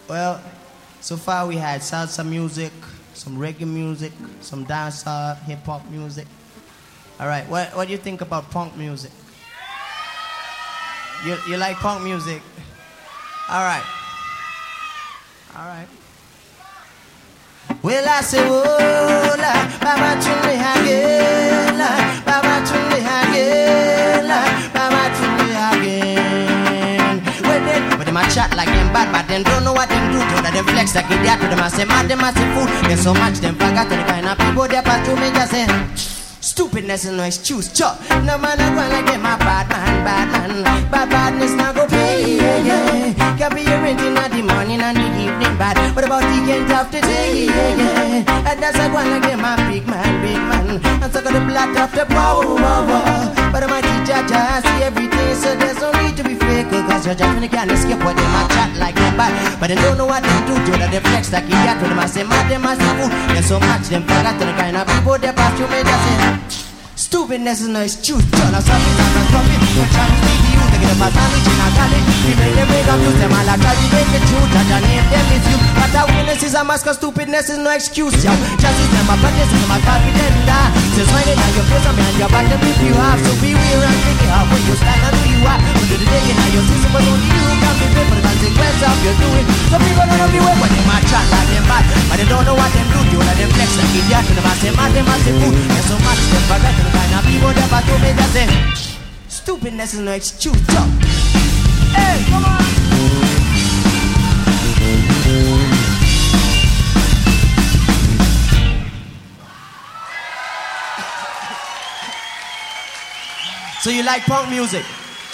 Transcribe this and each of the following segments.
Well, so far we had salsa music, some reggae music, some dancehall, hip-hop music. All right, what do you think about punk music? You like punk music? All right. All right. Well, I say, oh, la, Baba Tunde again, la, Baba Tunde again, la, Baba Tunde again. But them a chat like them bad, but them don't know what them do. To them flex like idiot, to them I say mad, them I say fool. There's so much them forgot to the kind of people they pass to me just say stupidness is no excuse, chuck. No man a go like them a bad man, bad man. Bad badness not go pay, yeah. Can be your rent in the morning and the evening bad. What about the end of the day, yeah. And that's a go like them a big man, big man. And so got the blood of the power. But I'm a teacher, I see everything, so there's no need to be fake. Cause you're just can't escape what them a chat like them bad. But they don't know what they do, Joe, that they flex like idiot. To them I say mad, them I say fool. There's so much them forgot to the kind of people they pass you may just say stupidness is no excuse. Turn us up, it's not a profit. We're trying to speak to you. They get a bad knowledge in our college. We make them break up, use them all. I try to break the truth. I just name them is you. But our witness is a mask, cause stupidness is no excuse, yo. Justice them, but this is my confident. Since when it on your face, I'm on your back, then if you have. So be real and take it out when you stand and who you are. When you dig in your system, but only you can be paid for the consequence of your doing. So people don't know the way when they might chat like them bad. But they don't know what them do. You let them flex like idiot. To them I say mad, them I say fool. There's so much them forget. Kind of people that to me that say stupidness is no excuse. Hey, come on. So you like punk music?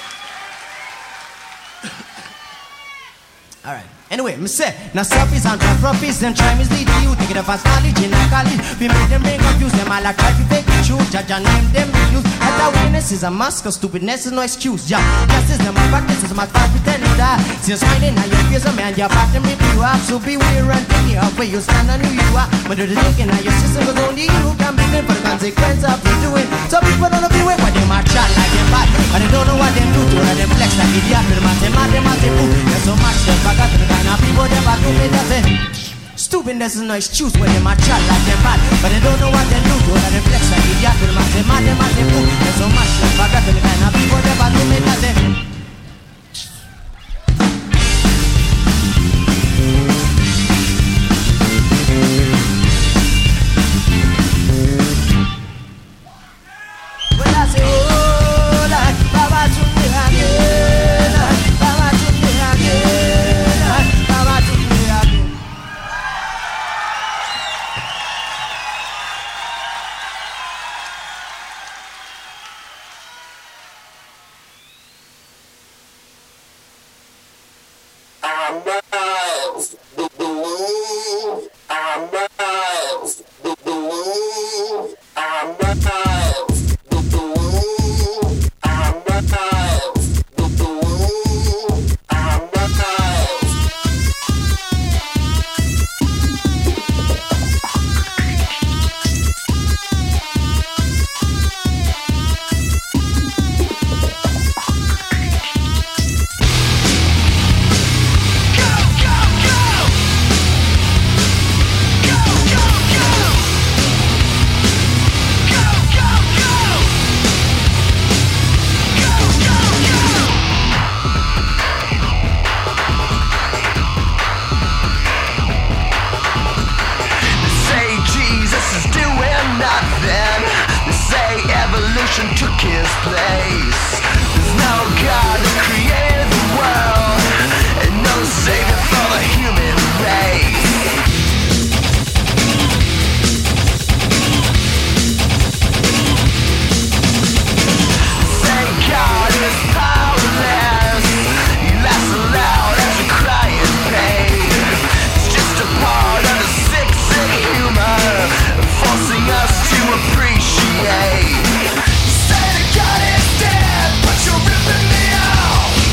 All right. Anyway, me say, now selfies and profits, them try mislead you. Take it up as knowledge in a college. We make them bring confused, them all like try to fake the truth. Judge and name them refuse. And that witness is a mask, cause stupidness is no excuse. Yeah, justice them a practice, is a mask, pretend that. Since finding out your face, a man, your back them rip you up. So beware and take it up where you stand and who you are. But they're thinking that your system was only you can be blamed for the consequence of you doing. Some people don't know the way, but they might chat like them bad. But they don't know what they do to let them flex like idiot. But they mad, them as they fool. There's so much they forgot to the kind of people they back to me that say stupidness is no excuse when they might chat like them bad. But they don't know what they do to let them flex like idiot. But they say mad, them as they fool. There's so much they forgot to the kind of people they back to me that say well I say oh like Baba Tunde again, Baba Tunde again, Baba Tunde again. Say the God is dead, but you're ripping me out.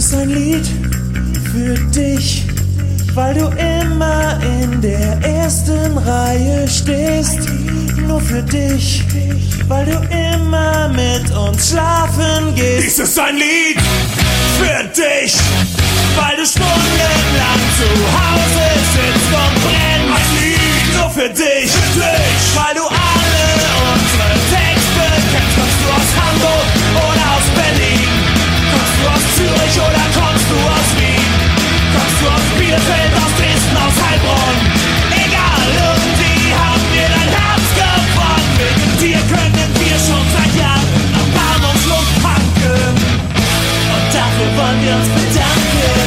ist ein Lied für dich, weil du immer in der ersten Reihe stehst. Nur für dich, weil du immer mit uns schlafen gehst. Dies ist ein Lied für dich, weil du stundenlang zu Hause sitzt und brennst. Ein Lied nur für dich, weil du alle unsere Texte kennst. Kommst du aus Hamburg oder aus Berlin? Kommst du aus Zürich oder kommst du aus Wien? Kommst du aus Bielefeld, aus Dresden, aus Heilbronn? Egal, irgendwie haben wir dein Herz gewonnen. Wegen dir können wir schon seit Jahren erbarmungslos tanken. Und dafür wollen wir uns bedanken.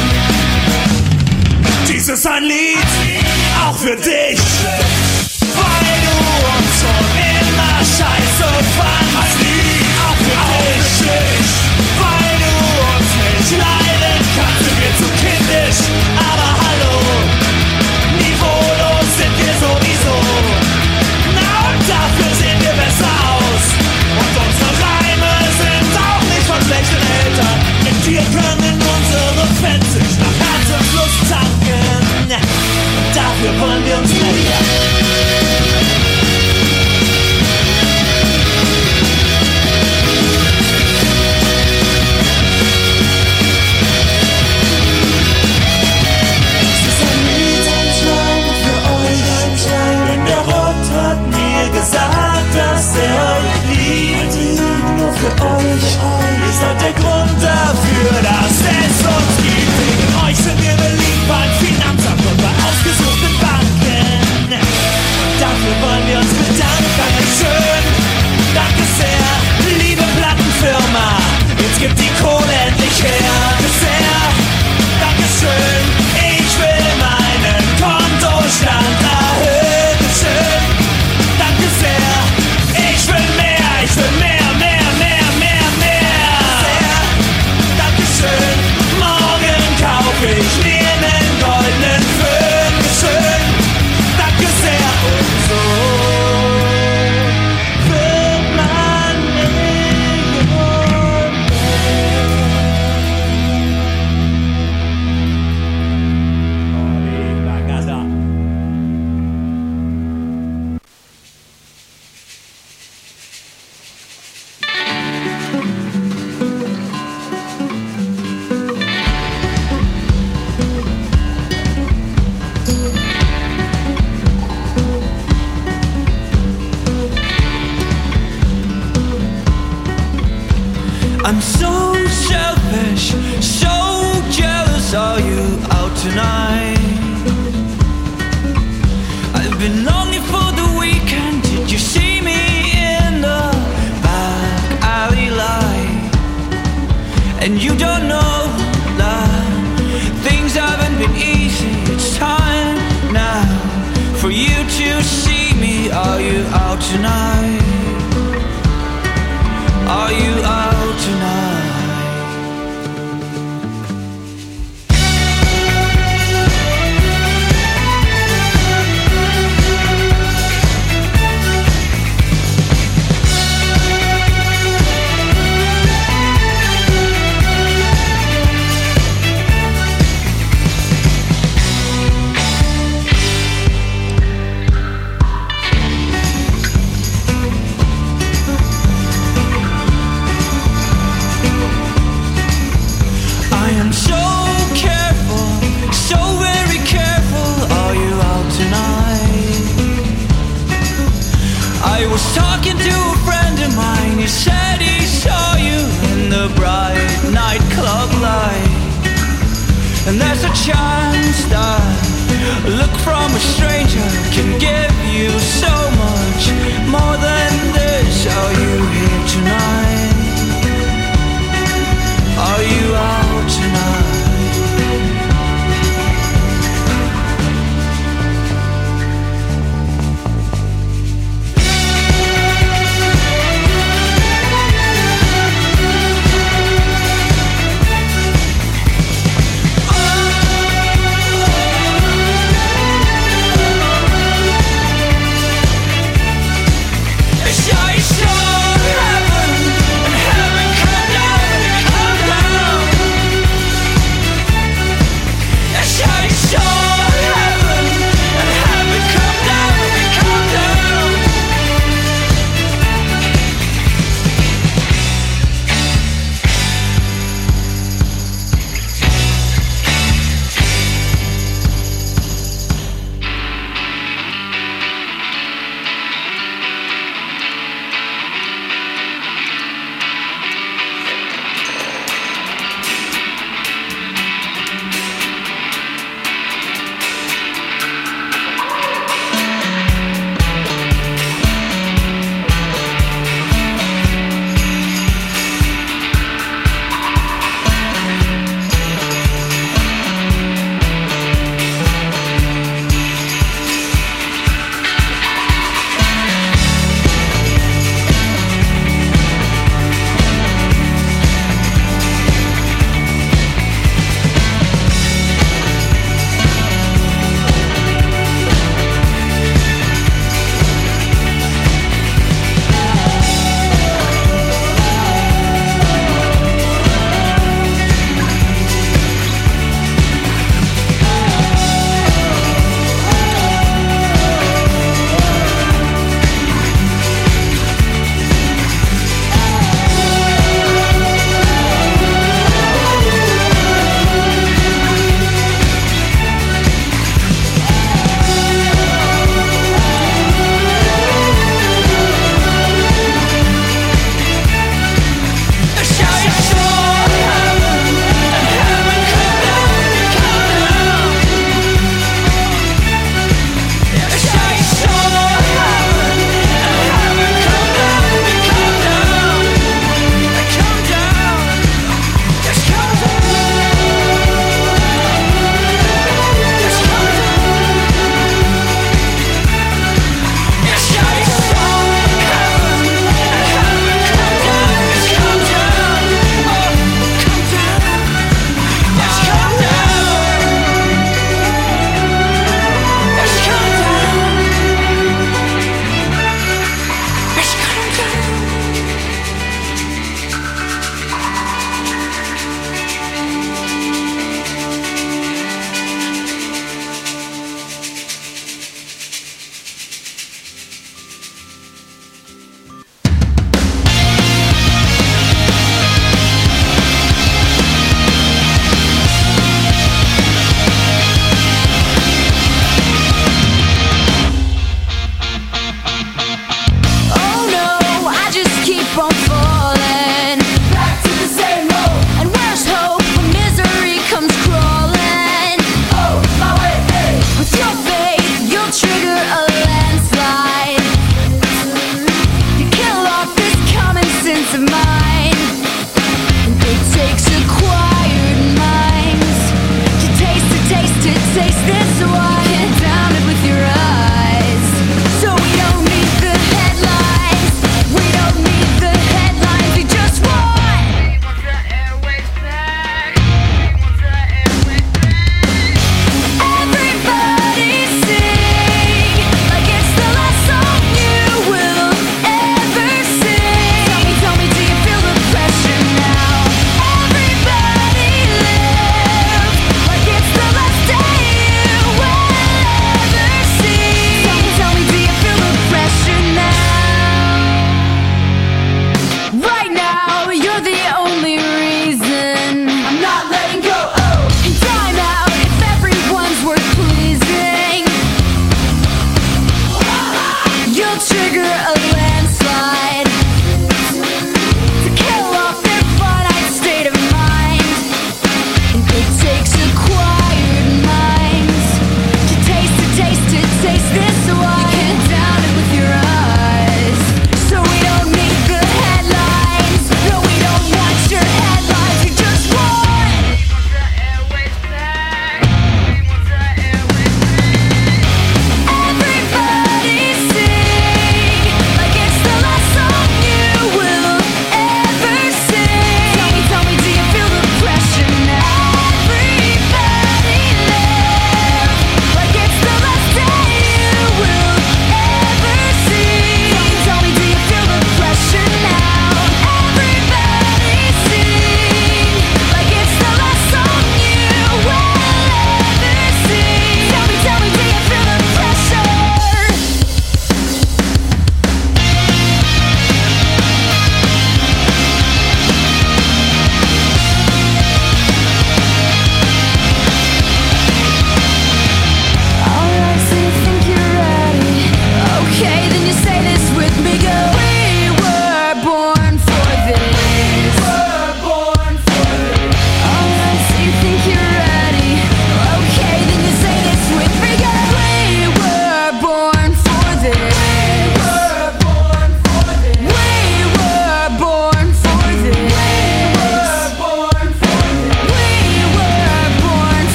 Dies ist ein Lied, auch für dich, weil du uns schon immer scheiße fandst. Auch für dich, weil du uns nicht leiden kannst. Sind wir zu kindisch, aber hallo, niveaulos sind wir sowieso. Na und dafür sehen wir besser aus. Und unsere Reime sind auch nicht von schlechten Eltern. Mit dir können unsere Fans sich nach Herzenslust tanken. Und dafür wollen wir uns nähern. Gesagt, dass euch liebt, nur für euch. Ihr seid der Grund dafür, dass es uns gibt. Wegen euch sind wir beliebt beim Finanzamt und bei ausgesuchten Banken. Dafür wollen wir uns bedanken. Dankeschön, danke sehr, liebe Plattenfirma. Jetzt gibt die Kohle endlich her. Danke sehr, Dankeschön, ich will meinen Kontostand erhöhen. Schön. Danke sehr, ich will mehr, mehr. Sehr, Dankeschön, morgen kaufe ich mir einen goldenen Föhn. Schön, danke sehr und so wird man I'm so selfish, so jealous. Are you out tonight? I've been longing for the weekend. Did you see me in the back alley light? And you don't know that things haven't been easy. It's time now for you to see me. Are you out tonight? Are you out tonight? I was talking to a friend of mine. He said he saw you in the bright nightclub light. And there's a chance that a look from a stranger can give you so much more than this. Are you here tonight? Are you out tonight?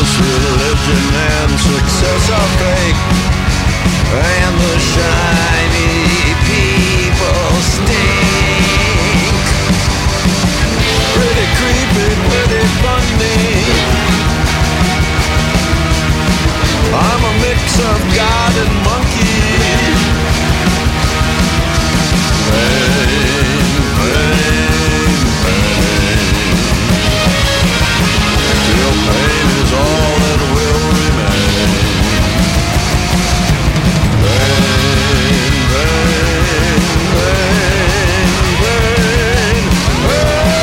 this religion and success are fake, and the shiny people stink. Pretty creepy, pretty funny. I'm a mix of God and monkey. Pain, pain, pain. Till pain is all that will remain. Pain, pain, pain, pain, pain.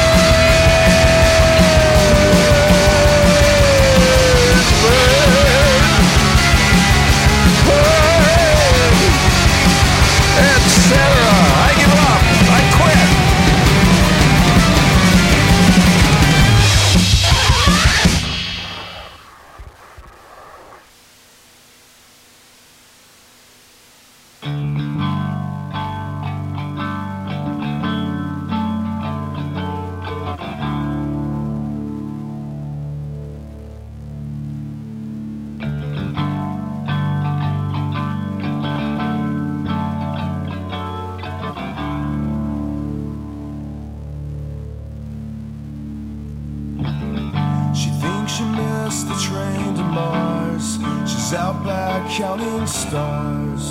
I give up. I quit. Out back counting stars.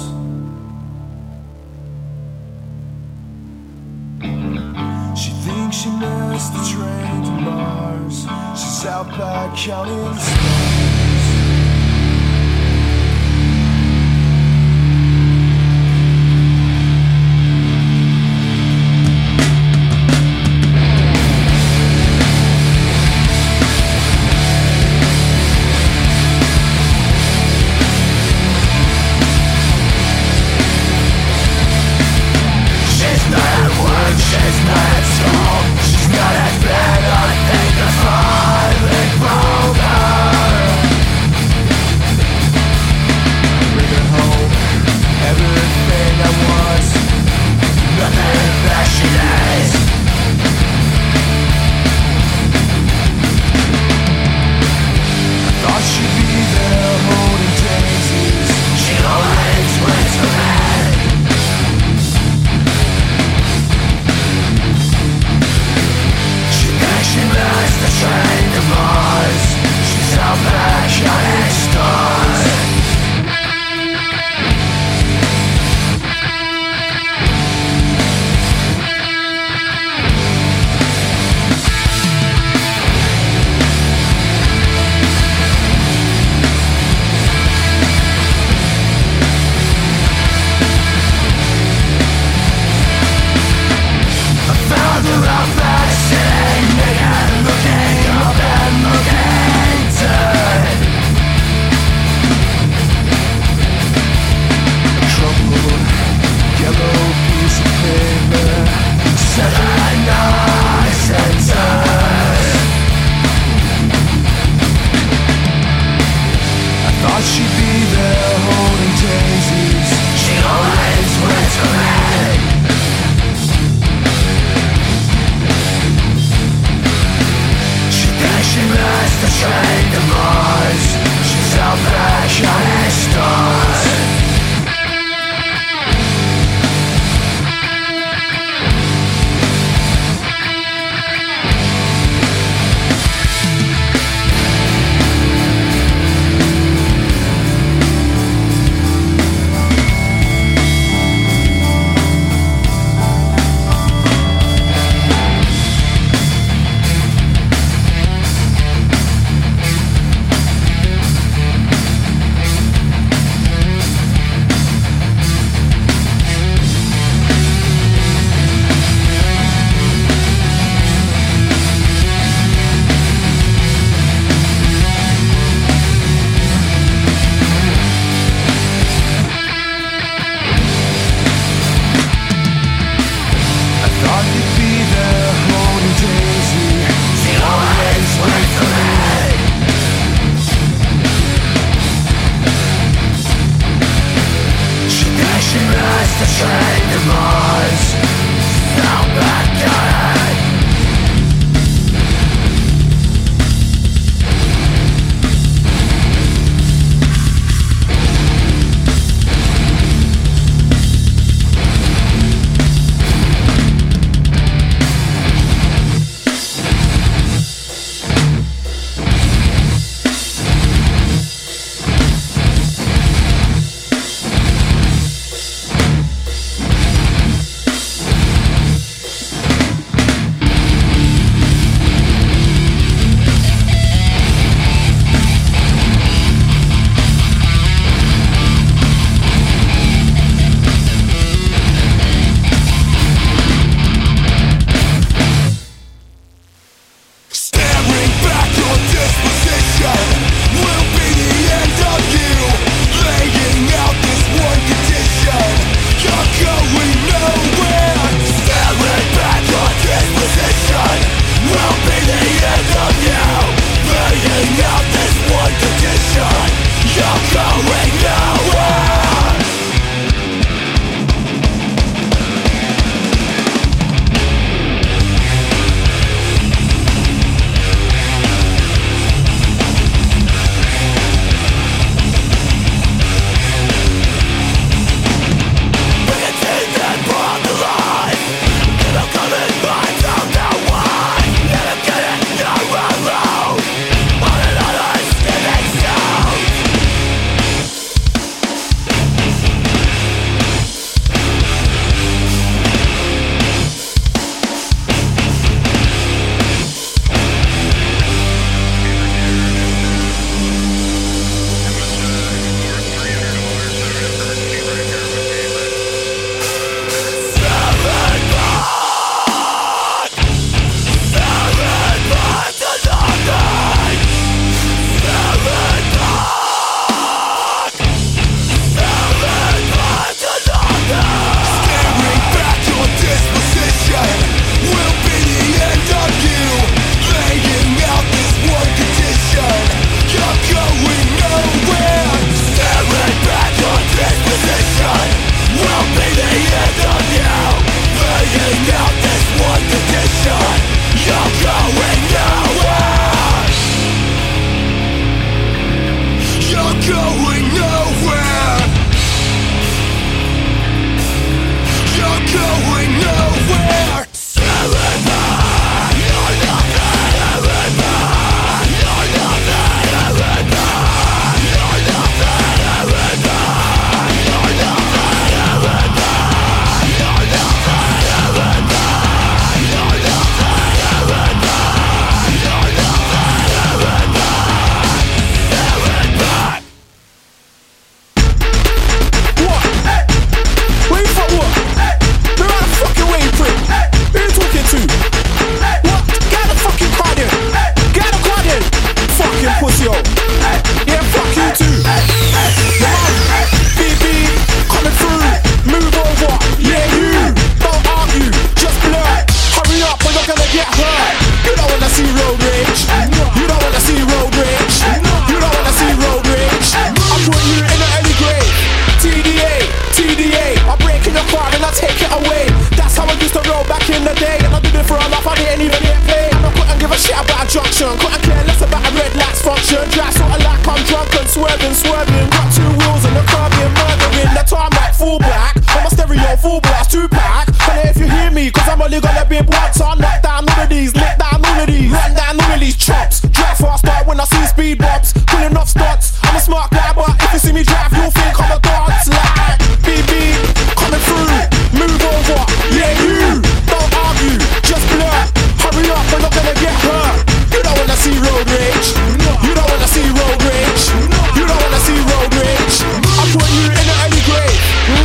She thinks she missed the train to Mars. She's out back counting stars. course, yo. Yeah, fuck you too. Your mum, BB, coming through. Move over, yeah, you. Don't argue, just blur. Hurry up or you're gonna get hurt. You don't wanna see road rage. You don't wanna see road rage. You don't wanna see road rage. I put you in the early grave. TDA, TDA. I break in your car and I take it away. That's how I used to roll back in the day. And I did it for a laugh, I didn't even get paid. And I couldn't give a shit about a junction. Couldn't care less about a red lights function. Drive sorta like I'm drunk and swerving. Got 2 wheels and a car being murdering. The time like full black. On my stereo full blast 2-pack. And if you hear me, cause I'm only gonna be once. I'll knock down all of these, let down all of these, run down all of these chops. Drive faster when I see speed bumps. Pulling off stunts. I'm a smart guy, but if you see me drive, you'll think I'm a dance. Like BB, coming through. Move over, yeah you. Don't argue, just blur. Hurry up or you're gonna get hurt. You don't wanna see road rage. You don't wanna see road rage. You don't wanna see road rage. I put you in the early grave.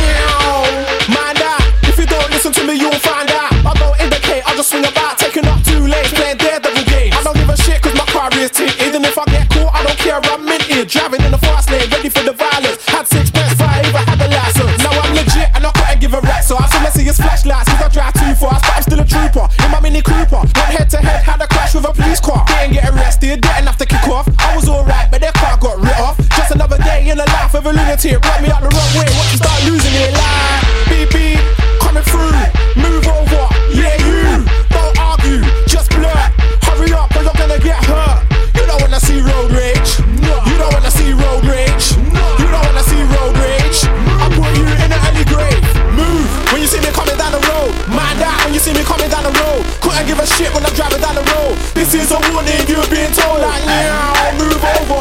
Mind that, if you don't listen to me, you'll find out. I don't indicate, I just swing about, taking up 2 lanes, playing daredevil games. I don't give a shit cause my car is tinted. And if I get caught, I don't care, I'm minted. Driving in the fast lane, ready for the violence. Had 6 pence before I even had the license. Now I'm legit and I couldn't give a rat. So I still see his flashlights cause I drive too fast. But I'm still a trooper in my Mini Cooper. Went head to head, had a crash with a police car. Didn't get arrested, didn't have to kick off. I was alright, but their car got writ off. Just another day in the life of a lunatic. Brought me out the wrong way, watch you start losing it. Like BB, coming through. Move over, yeah you. Don't argue, just blur. Hurry up or you're gonna get hurt. You don't wanna see road rage. You don't wanna see road rage. You don't wanna see road rage. I put you in the early grave. Move when you see me coming down the road. Mind that when you see me coming down the road. Couldn't give a shit when I'm driving down the road. This is a warning, you're being told. Like now, move over.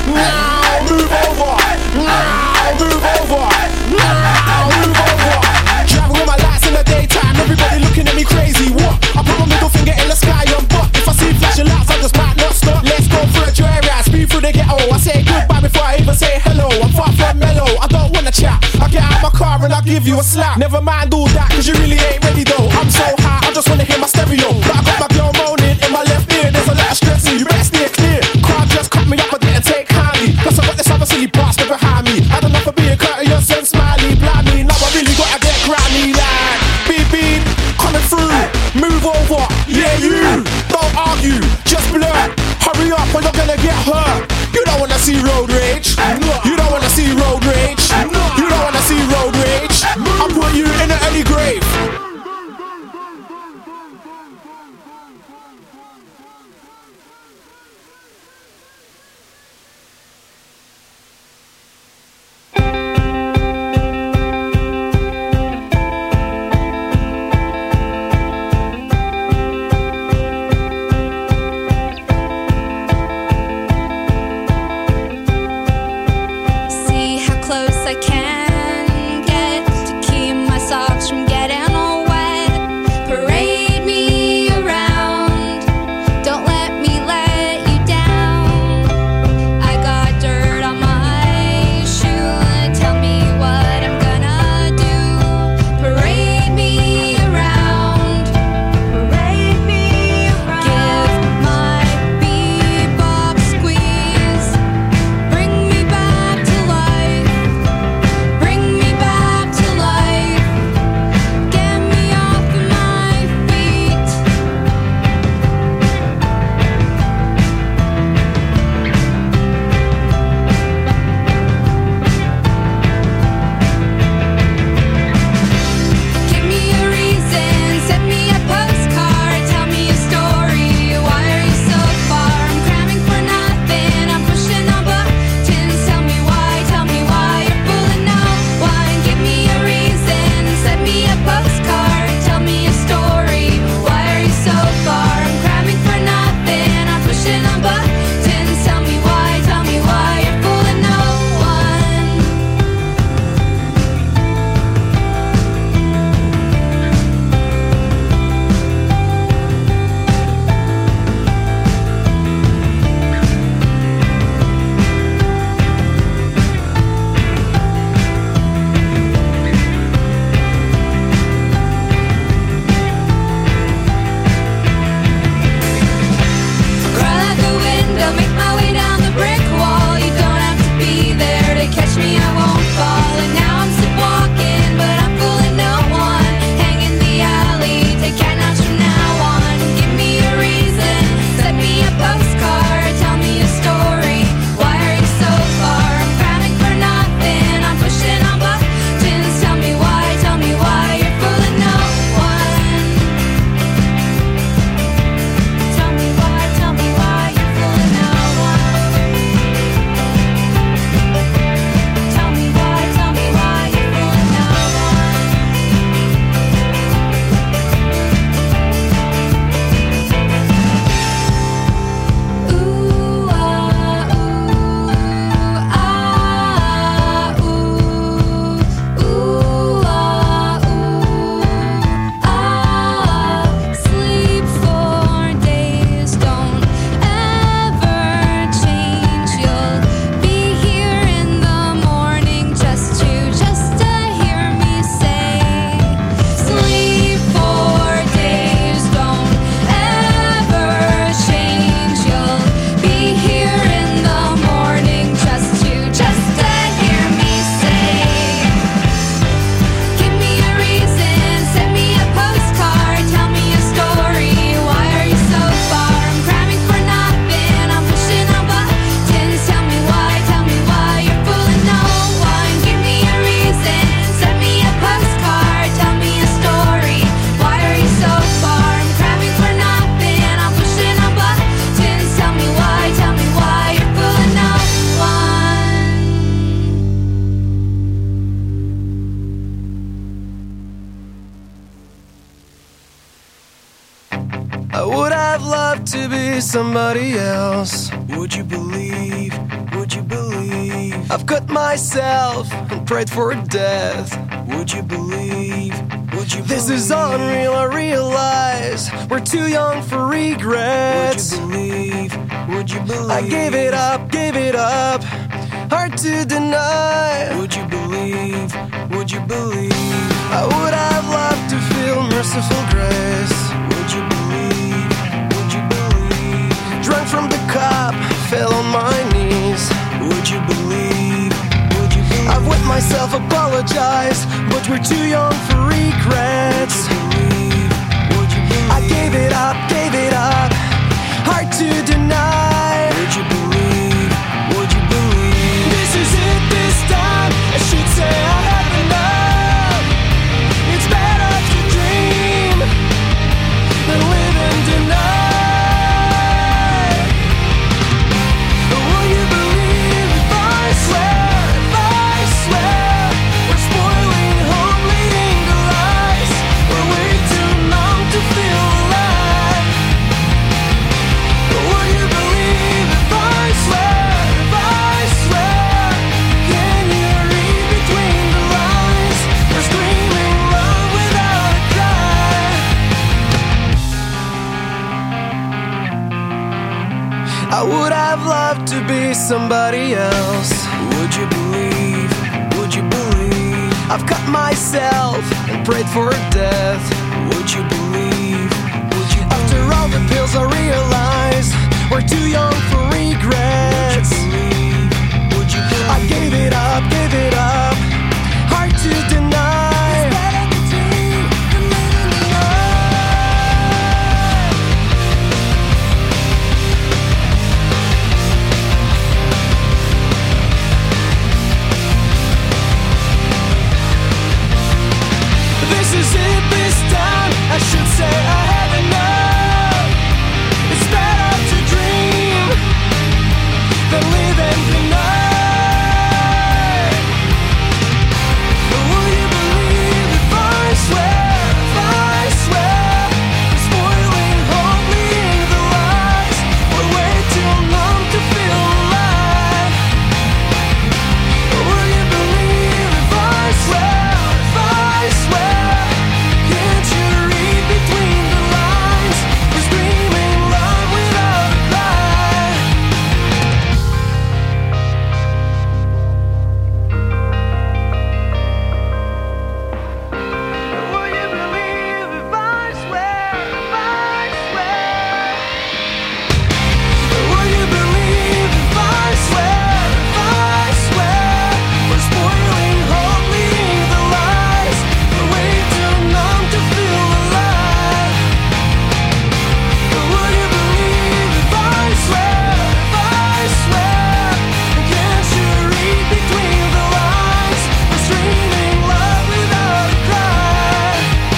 Now, move over. Now, move over. Now, move over. Driving with my lights in the daytime. Everybody looking at me crazy. What? I put my middle finger in the sky and butt. If I see flashing lights, I just might not stop. Let's go for a joyride. Speed through the ghetto. I say goodbye before I even say hello. I'm far from mellow. I don't wanna chat. I get out my car and I give you a slap. Never mind all that, cause you really ain't ready though. I'm so high, I just wanna hear my stereo. But I got my girl moaning in my left ear. There's a lot of stressing, you better steer clear. Car just cut me up, I didn't take kindly. Plus I got this other silly bastard behind me. I don't know for being courteous and smiley. Blimey, now I really gotta get grimy. Like BB, coming through. Move over, yeah you. Don't argue, just blur. Hurry up or you're gonna get hurt. You don't wanna see road rage. You don't wanna see road rage. You don't wanna see road rage. I put you in the early grave. See how close I can get to keep my socks from getting all wet. somebody else? Would you believe? Would you believe? I've cut myself and prayed for death. Would you believe? Would you This believe? is unreal, I realize we're too young for regrets. Would you believe? Would you believe? I gave it up, hard to deny. Would you believe? Would you believe? I would have loved to feel merciful grace. Would you believe? Would you believe? Drunk from the cup, fell on my knees. Would you believe? Would you believe? I've wet myself, apologize, but we're too young for regrets. Would you believe? I gave it up, hard to deny. Would you believe? Would you believe? This is it this time, I should say I have enough. It's better to dream than live and deny. Will you believe if I swear, we're spoiling home, leading to lies. We're way too numb to feel alive. Will you believe if I swear, can you read between the lines? We're screaming love without a cry. I would have loved to be somebody else. Would you believe? Would you believe? I've cut myself and prayed for death. Would you believe? Would you After all the pills I realized we're too young for regrets. believe? Would you believe? I gave it up, hard to deny. This is it this time, I should say I had enough. It's better to dream than live and deny. Will you believe if I swear, we're spoiling home, leading the lies. We're way too numb to feel alive. Will you believe if I swear, can't you read between the lines? We're screaming love without a cry. Will you believe if I swear? Will you believe if I swear? We're spoiling home, leading the lies. We're way too numb to feel alive. Will you believe if I swear? Can't you read between the lines? We're screaming love without a cry.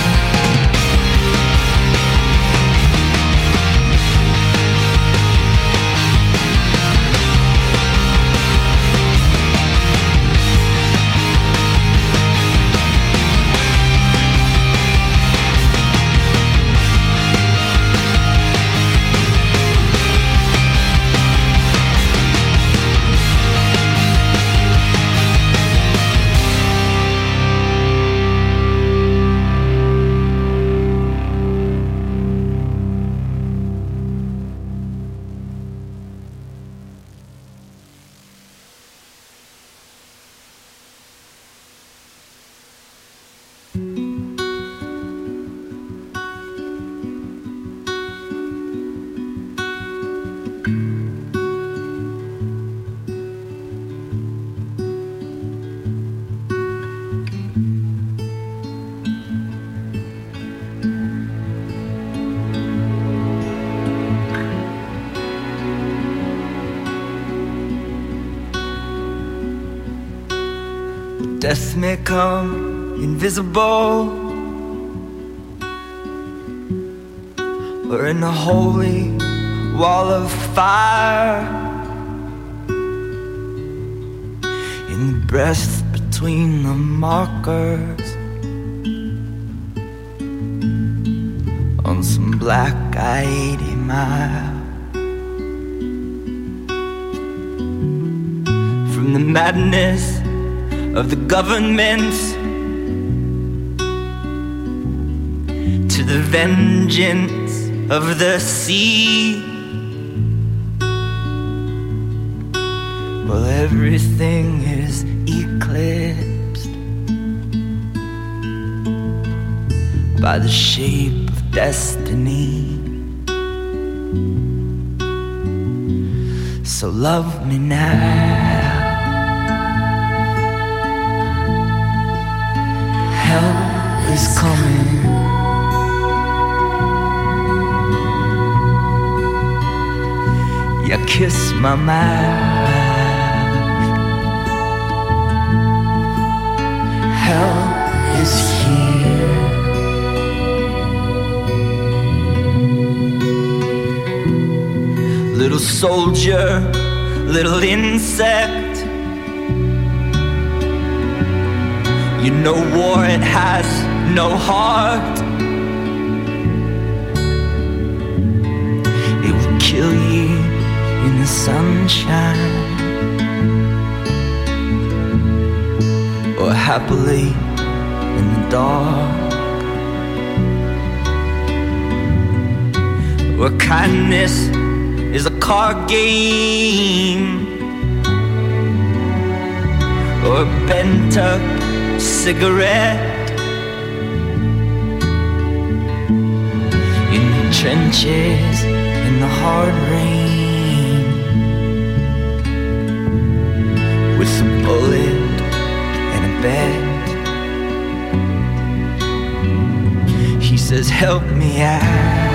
Death may come invisible, or in a holy wall of fire, in the breath between the markers, on some black 80 mile. from the madness of the governments to the vengeance of the sea. Well, everything is eclipsed by the shape of destiny. So love me now. Hell is coming. You kiss my mouth. Hell is here. Little soldier, little insect, you know war, it has no heart. It will kill you in the sunshine, or happily in the dark, or kindness is a card game, or a bent up cigarette in the trenches in the hard rain, with a bullet and a bed. He says, help me out.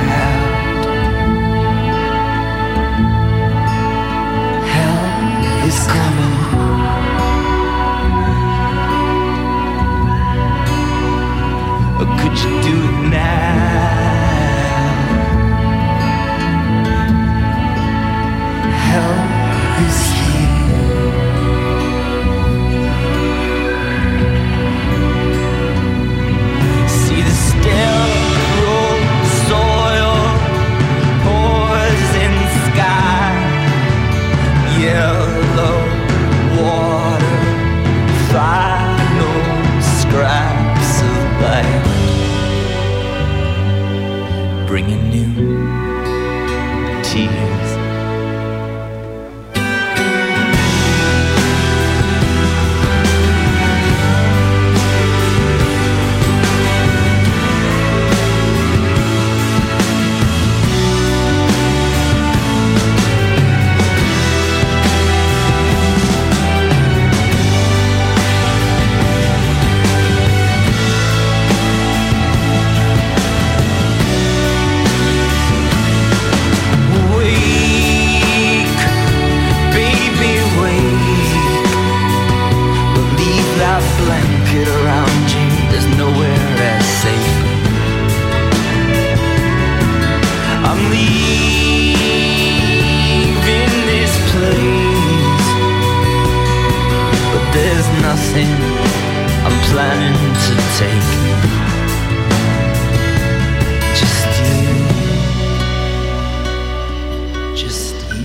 Is coming. Or could you do it now? Hell is here. See the sterile soil pours in the sky. Yellow water, final scraps of life, bringing new tears. Blanket around you, there's nowhere as safe. I'm leaving this place, but there's nothing I'm planning to take. Just you, just you.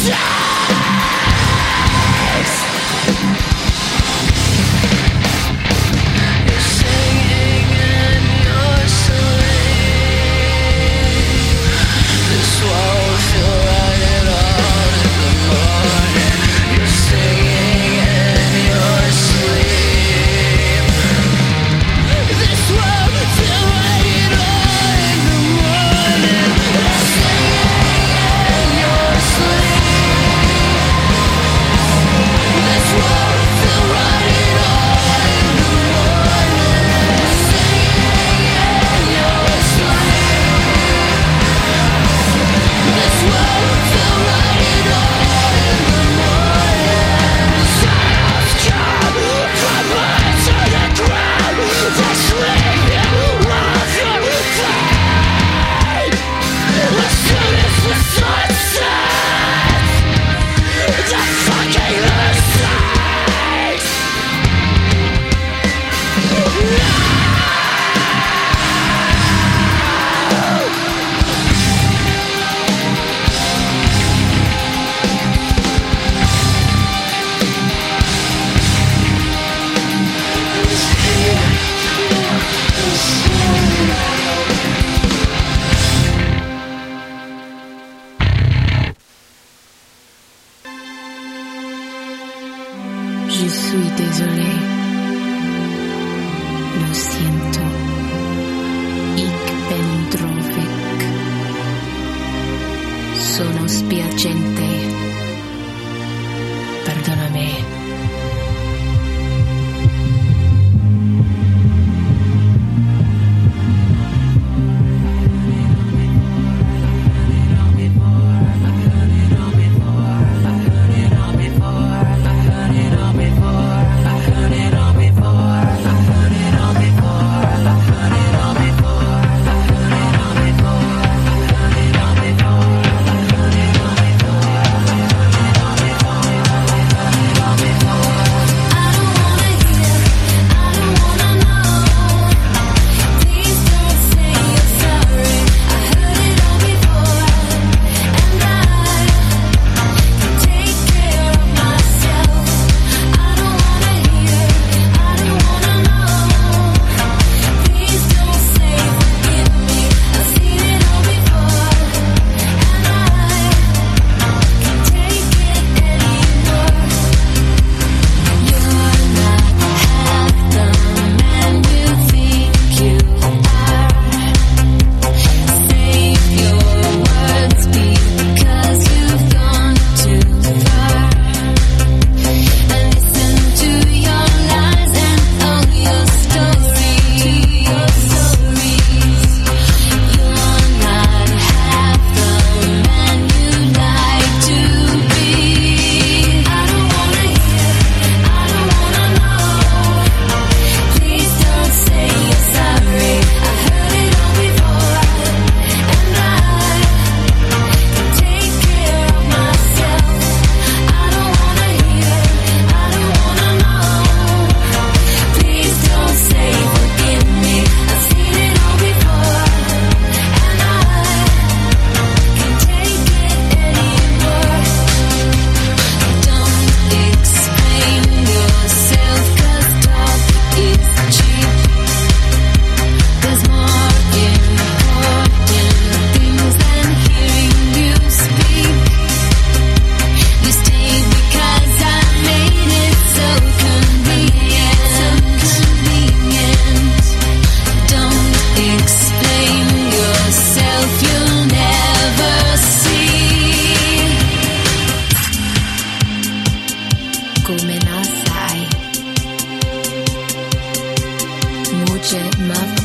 Je suis désolé. Lo siento. Ich bin traurig. Sono spiacente. Perdonami. Come non sai, muce ma